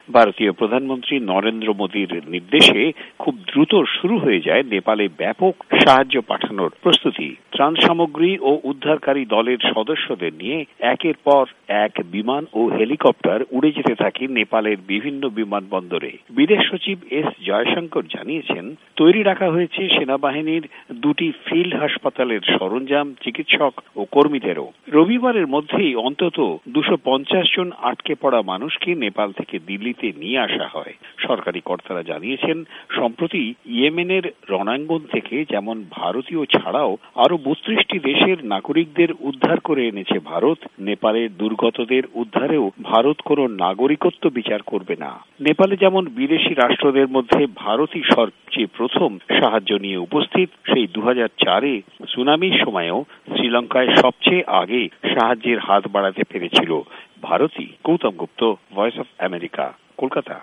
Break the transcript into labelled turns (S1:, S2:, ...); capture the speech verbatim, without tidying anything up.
S1: ভারতীয় প্রধানমন্ত্রী নরেন্দ্র মোদীর নির্দেশে খুব দ্রুত শুরু হয়ে যায় নেপালে ব্যাপক সাহায্য পাঠানোর প্রস্তুতি। ত্রাণ সামগ্রী ও উদ্ধারকারী দলের সদস্যদের নিয়ে একের পর এক বিমান ও হেলিকপ্টার উড়ে যেতে থাকে নেপালের বিভিন্ন বিমানবন্দরে। বিদেশ সচিব এস জয়শঙ্কর জানিয়েছেন, তৈরি রাখা হয়েছে সেনাবাহিনীর দুটি ফিল্ড হাসপাতালের সরঞ্জাম, চিকিৎসক ও কর্মীদেরও। রবিবারের মধ্যেই অন্তত দুশো পঞ্চাশ জন আটকে পড়া মানুষকে নেপাল থেকে দিল্লিতে নিয়ে আসা হয়। সরকারি কর্তারা জানিয়েছেন, সম্প্রতি ইয়েমেনের রণাঙ্গন থেকে যেমন ভারতীয় ছাড়াও আরো বত্রিশটি দেশের নাগরিকদের উদ্ধার করে এনেছে ভারত, নেপালের দুর্গতদের উদ্ধারেও ভারত কোনো নাগরিকত্ব বিচার করবে না। নেপালে যেমন বিদেশি রাষ্ট্রদের মধ্যে ভারতই সবচেয়ে প্রথম সাহায্য নিয়ে উপস্থিত, সেই দু হাজার চারে সুনামির সময়ও শ্রীলঙ্কায় সবচেয়ে আগে সাহায্যের হাত বাড়াতে পেরেছিল ভারতই। Gautam Gupta, voice of America, Kolkata.